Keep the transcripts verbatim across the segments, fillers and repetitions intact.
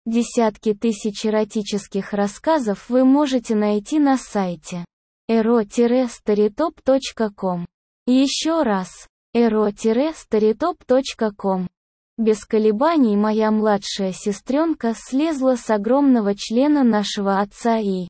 Десятки тысяч эротических рассказов вы можете найти на сайте эро старитоп точка ком. Еще раз, эро старитоп точка ком. Без колебаний моя младшая сестренка слезла с огромного члена нашего отца и,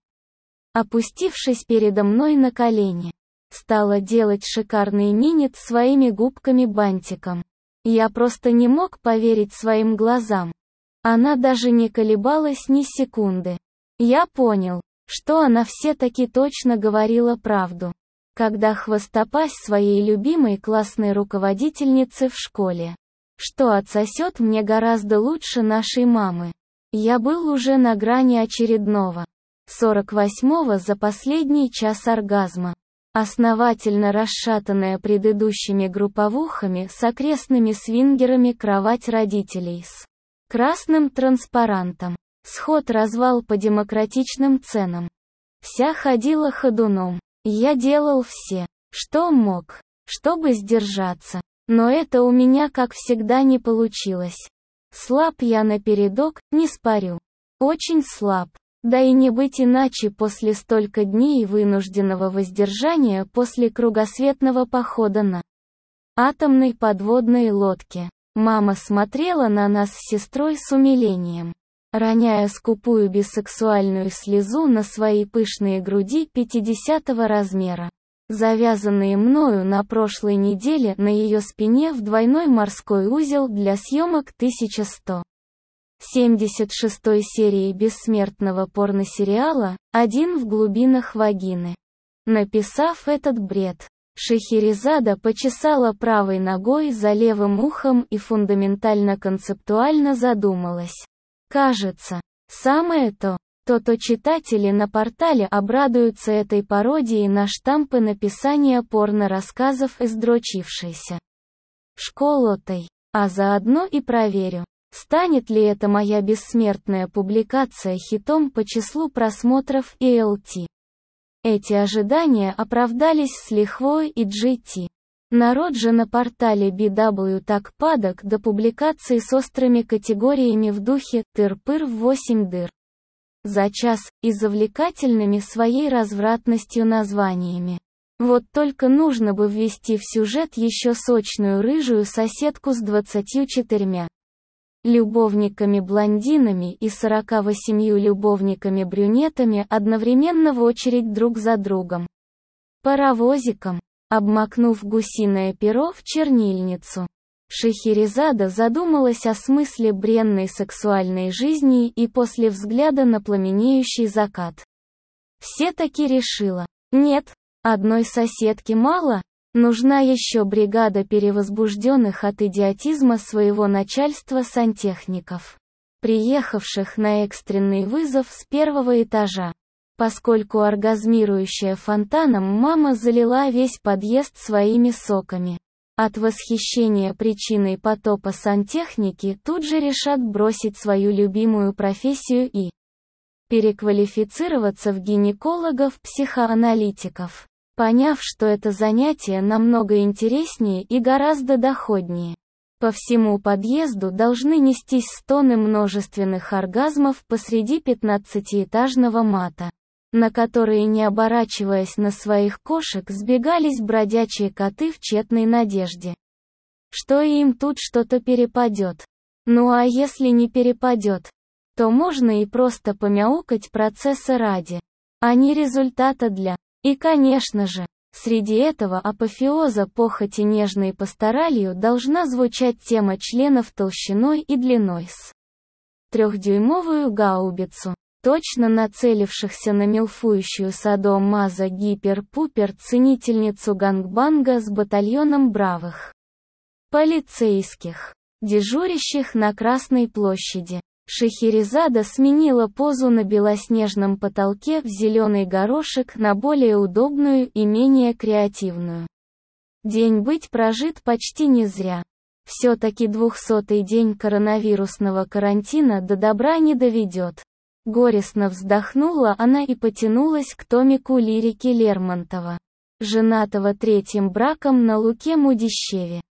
опустившись передо мной на колени, стала делать шикарный минет своими губками-бантиком. Я просто не мог поверить своим глазам. Она даже не колебалась ни секунды. Я понял, что она все-таки точно говорила правду, когда хвостопась своей любимой классной руководительницы в школе, что отсосет мне гораздо лучше нашей мамы. Я был уже на грани очередного, сорок восьмого за последний час оргазма. Основательно расшатанная предыдущими групповухами с окрестными свингерами кровать родителей с красным транспарантом. Сход-развал по демократичным ценам. Вся ходила ходуном. Я делал все, что мог, чтобы сдержаться. Но это у меня, как всегда, не получилось. Слаб я напередок, не спорю. Очень слаб. Да и не быть иначе после столько дней вынужденного воздержания после кругосветного похода на атомной подводной лодке. Мама смотрела на нас с сестрой с умилением, роняя скупую бисексуальную слезу на свои пышные груди пятидесятого размера, завязанные мною на прошлой неделе на ее спине в двойной морской узел для съемок тысяча сто семьдесят шестой серии бессмертного порносериала «Один в глубинах вагины». Написав этот бред, Шахерезада почесала правой ногой за левым ухом и фундаментально-концептуально задумалась. Кажется, самое то, то-то читатели на портале обрадуются этой пародии на штампы написания порно-рассказов издрочившейся школотой, а заодно и проверю, станет ли эта моя бессмертная публикация хитом по числу просмотров и эл ти. Эти ожидания оправдались с лихвой и джи ти. Народ же на портале би дабл ю так падок до публикаций с острыми категориями в духе «тыр-пыр в восемь дыр» за час и завлекательными своей развратностью названиями. Вот только нужно бы ввести в сюжет еще сочную рыжую соседку с двадцатью четырьмя любовниками-блондинами и сорока восемью любовниками-брюнетами одновременно в очередь друг за другом. Паровозиком, обмакнув гусиное перо в чернильницу, Шахерезада задумалась о смысле бренной сексуальной жизни и после взгляда на пламенеющий закат все-таки решила: нет, одной соседки мало, нужна еще бригада перевозбужденных от идиотизма своего начальства сантехников, приехавших на экстренный вызов с первого этажа. Поскольку оргазмирующая фонтаном мама залила весь подъезд своими соками. От восхищения причиной потопа сантехники тут же решат бросить свою любимую профессию и переквалифицироваться в гинекологов-психоаналитиков, поняв, что это занятие намного интереснее и гораздо доходнее. По всему подъезду должны нестись стоны множественных оргазмов посреди пятнадцатиэтажного мата, на которые, не оборачиваясь на своих кошек, сбегались бродячие коты в тщетной надежде, что им тут что-то перепадет. Ну а если не перепадет, то можно и просто помяукать процесса ради, а не результата для. И, конечно же, среди этого апофеоза похоти нежной пасторалью должна звучать тема членов толщиной и длиной с трехдюймовую гаубицу, точно нацелившихся на милфующую садо-мазо гипер-пупер ценительницу гангбанга с батальоном бравых полицейских, дежурящих на Красной площади. Шахерезада сменила позу на белоснежном потолке в зеленый горошек на более удобную и менее креативную. День быть прожит почти не зря. Все-таки двухсотый день коронавирусного карантина до добра не доведет. Горестно вздохнула она и потянулась к томику лирики Лермонтова, женатого третьим браком на Луке Мудищеве.